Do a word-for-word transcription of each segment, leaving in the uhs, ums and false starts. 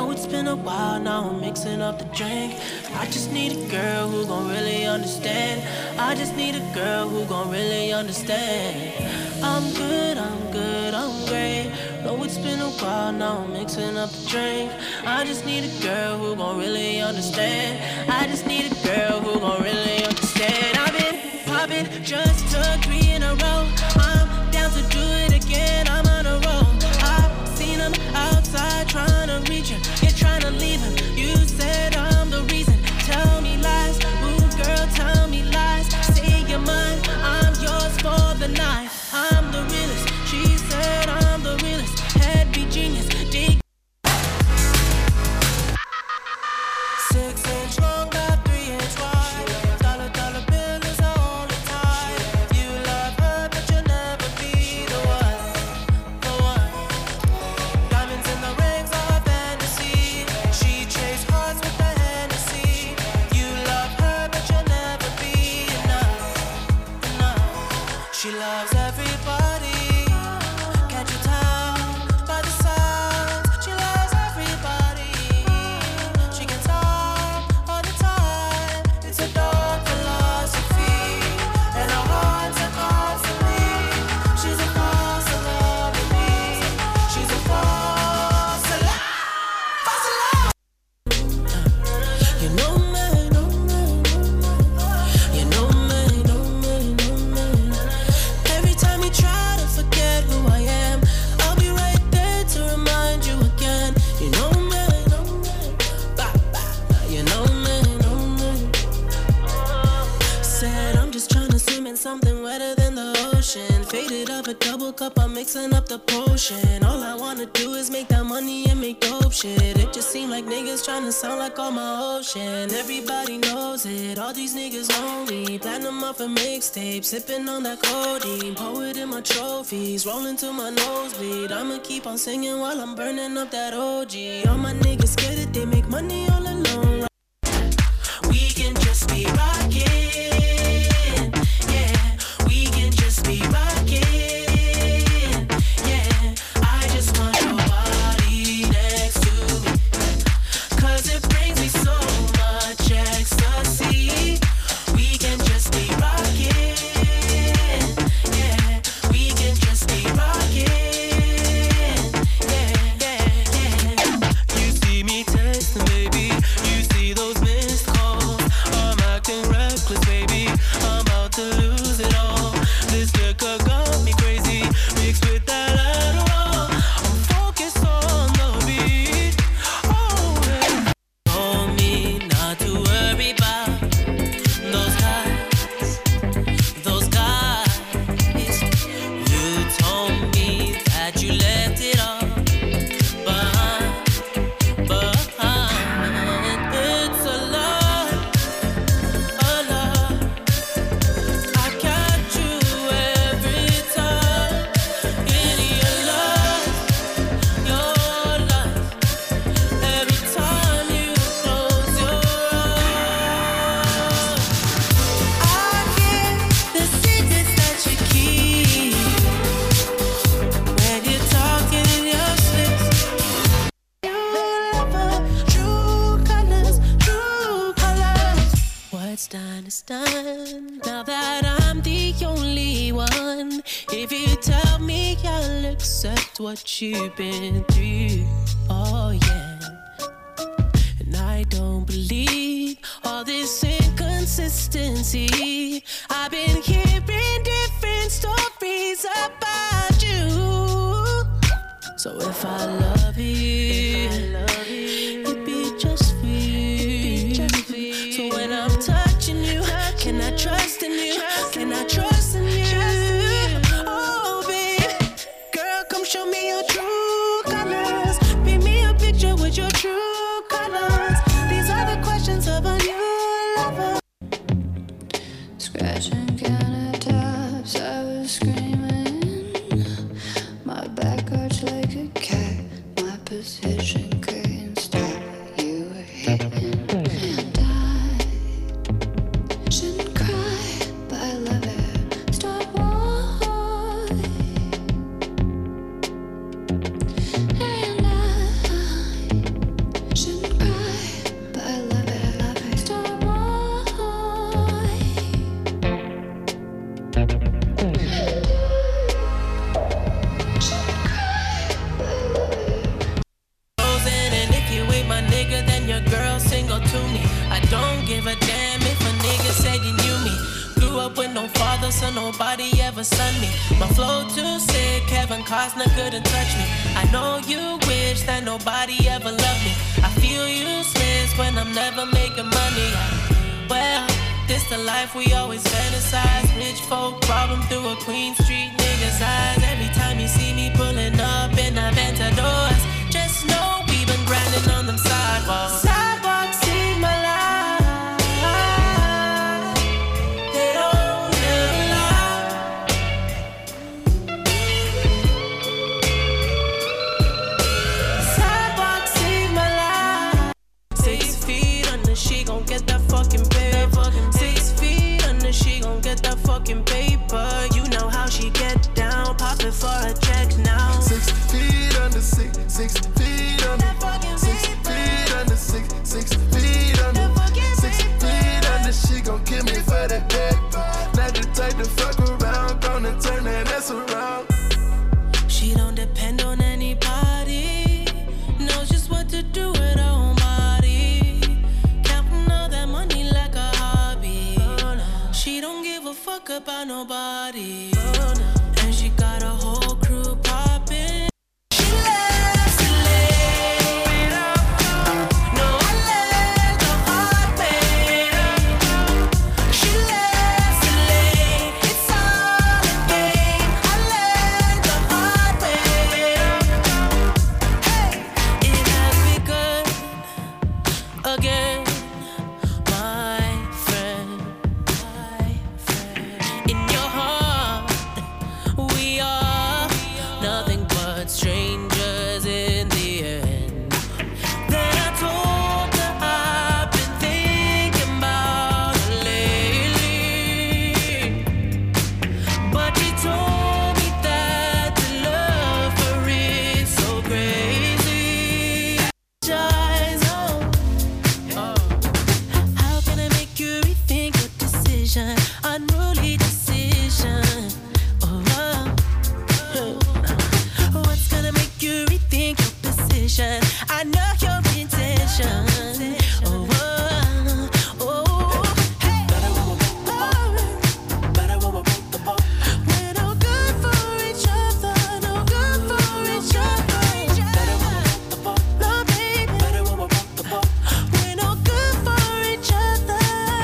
know it's been a while, now I'm mixing up the drink. I just need a girl who gon' really understand. I just need a girl who gon' really understand. I'm good, I'm good, I'm great. Know it's been a while, now I'm mixing up the drink. I just need a girl who gon' really understand. I just need a girl who gon' really understand. I've been popping, just took three in a row. I'm down to do it again, I'm on a roll. I've seen him outside trying to reach him, you're trying to leave him. You said I'm the reason, tell me lies. Ooh girl, tell me lies. Say you're mine, I'm yours for the night. I'm the realest, she said I'm the realest. Head be genius, dig. Six inch long, got three inch wide. Dollar, dollar bill is the only tie. You love her, but you'll never be the one, the one. Diamonds in the rings are fantasy. She chased hearts with the Hennessy. You love her, but you'll never be enough, enough. She loves everybody. Can't you tell by the signs? She loves everybody. She can talk all the time. It's a dark philosophy, and her heart's a constantly. She's a false love with me. She's a false love, false love. You know me, know me, you know me, know me, know me. Every time you try to forget who I am, I'll be right there to remind you again. You know me, know me, bah, bah. You know me, know me. Said I'm just trying to swim in something wetter than the ocean. Faded up a double cup, I'm mixing up the potion. All I wanna do is make that money and make dope shit. It just seem like niggas trying to sound like all my ocean. Everybody knows it, all these niggas lonely. Platinum off a mixtape, sipping on that codeine. Poet in my trophies, rolling to my nosebleed. I'ma keep on singing while I'm burning up that O G. All my niggas scared that they make money all alone. We can just be rockin', yeah. We can just be rockin', yeah. I just want your body next to me, 'cause it brings me so much ecstasy. We can just be rockin', yeah. We can just be rockin', yeah, yeah, yeah. You see me texting, baby. You see those missed calls. I'm acting reckless, baby. I'm about to lose it all. This liquor got me crazy, mixed with that Adderall. I'm focused on the beat. Oh, yeah. Told me not to worry about those guys, those guys. You told me that you left it all behind, behind. It's a lot, a lot. I got you every time in your life, your life. Every time you close your eyes, I hear the secrets that you keep when you're talking in your sleep. You love her, true colors, true colors. What's done is done. Now that I'm the only one, if you tell me I'll accept what you've been through, oh yeah. And I don't believe all this inconsistency. I've been hearing different stories about you. So if I love you, it'd be just for you. So when I'm touching you, can I trust in you? Can I trust in you? Oh, babe, girl, come show me your true colors. Paint me a picture with your true colors. These are the questions of a new lover. Scratching countertops, I was screaming. My back hurts like a cat. My position couldn't stop. You were hitting, and I shouldn't cry, but I love it. Stop why? And I Don't give a damn if a nigga said he knew me. Grew up with no father, so nobody ever sunned me. My flow too sick, Kevin Costner couldn't touch me. I know you wish that nobody ever loved me. I feel useless when I'm never making money. Well, this the life we always fantasize. Rich folk rob 'em through a Queen Street nigga's eyes. Every time you see me pulling up in Aventadors, just know we've been grinding on them sidewalks. Sidewalks see my life. They don't never lie. Sidewalks see my life. Six feet under, she gon' get that fucking paper. Six feet under, she gon' get that fucking paper. You know how she get down, pop it for a check now. Six feet under, six, six feet under, six feet under, six, six feet under, six feet under. She gon' kill me for that paper. Not the type to fuck around, gonna turn that ass around. She don't depend on anybody, knows just what to do with her own body. Counting all that money like a hobby. She don't give a fuck about nobody. And she got a whole crew poppin'. She loves to lay up. No, I let the heart beat up. She loves to lay. It's all a game. I let the heart beat up. Hey, it has begun again, my friend. My friend. In your heart, we are nothing but strangers in the end. Then I told her I've been thinking about her lately, but she told me that to love her is so crazy. Eyes on. How can I make you rethink your decision? Unruly decision. Oh, oh. What's gonna make you rethink your position? I know your intention. Oh, oh, oh. Hey. We're no good for each other. No good for each other. No, baby. We're no good for each other.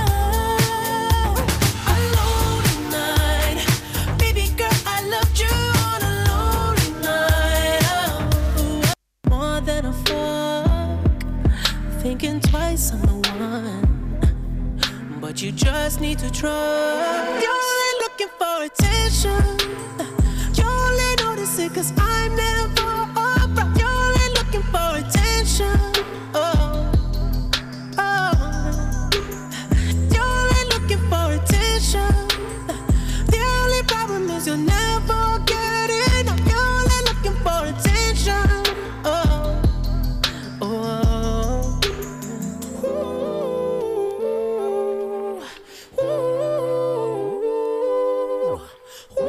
Alone tonight, baby girl, I loved you on a lonely night. Oh, more than a fuck, thinking twice on the one, but you just need to trust. You're only looking for attention. You only notice it 'cause I'm never around. You're only looking for attention. Oh. Oh, you're only looking for attention. The only problem is you'll never get it. No, you're only looking for attention. Oh, oh, ooh, ooh,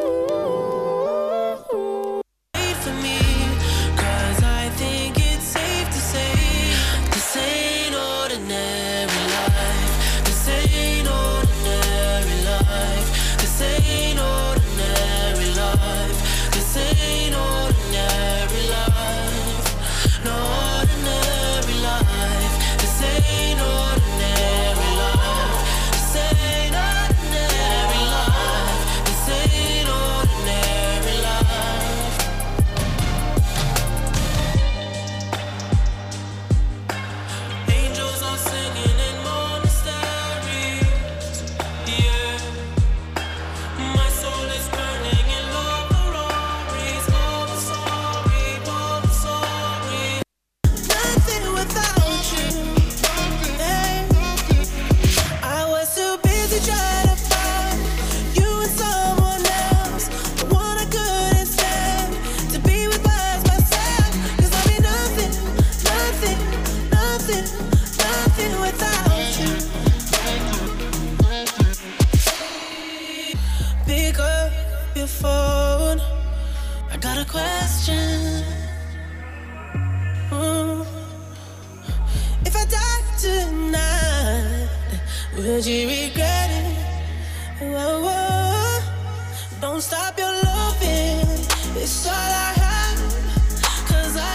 ooh. Wait for me, 'cause I think it's safe to say this ain't ordinary life. This ain't ordinary life. This ain't ordinary life. This ain't ordinary life. No ordinary life. This ain't ordinary life. This ain't ordinary life. This ain't ordinary life. Angels are singing in monasteries. Yeah. My soul is burning in love, Ferraris. All the sorry, all the sorry. Nothing without you. Hey. I was too busy trying to find you and someone else, the one I couldn't stand to be with by myself. 'Cause I'll be nothing, nothing, nothing, nothing without you. Pick up your phone. I got a question. Mm. If I die tonight, Would you regret it? Whoa, whoa. Don't stop your loving. It's all I have. Cause I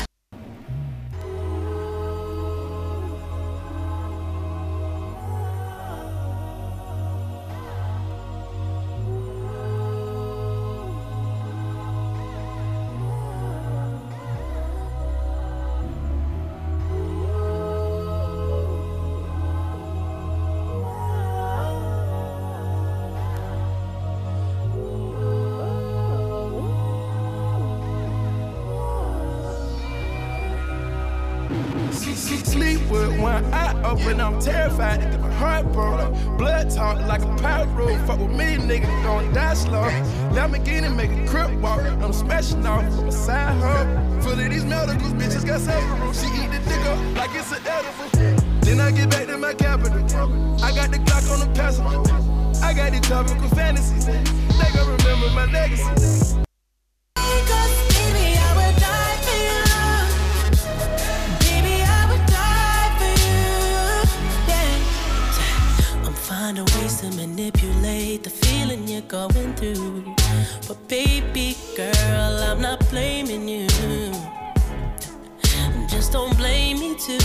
Sleep with one eye open, I'm terrified that my heart broke. Blood talk like a pyro. Fuck with me, nigga, don't die slow. Lamborghini make a crip walk. I'm smashing off from a side hoe. Full of these medicals, bitches got several. She eat the dick up like it's an edible. Then I get back to my capital. I got the Glock on the passenger. I got these tropical fantasies. They gon' remember my legacy. Find a ways to manipulate the feeling you're going through. But baby girl, I'm not blaming you. Just don't blame me too.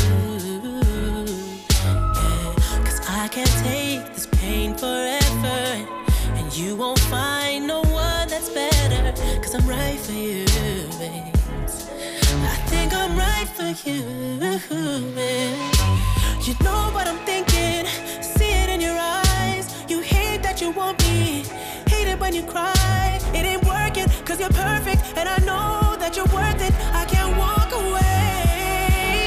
Yeah, cause I can't take this pain forever. And you won't find no one that's better. Cause I'm right for you, babe. I think I'm right for you, babe. You know what I'm thinking, see it in your eyes. You hate that you want me, hate it when you cry. It ain't working, cause you're perfect, and I know that you're worth it. I can't walk away.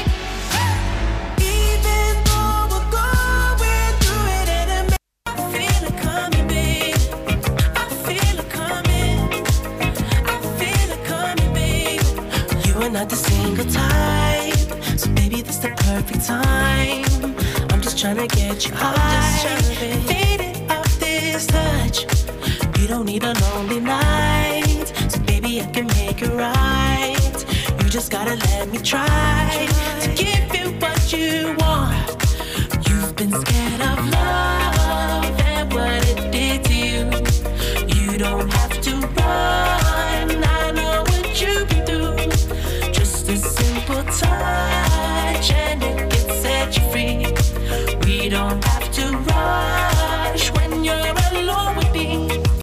Even though we're going through it, and I feel it coming, babe. I feel it coming. I feel it coming, babe. You are not the single type, so baby, this the perfect time. I'm just trying to get you high and faded off this touch. You don't need a lonely night, so baby, I can make it right. You just gotta let me try to give you what you want. You've been scared of love and what it did to you. You don't have to run.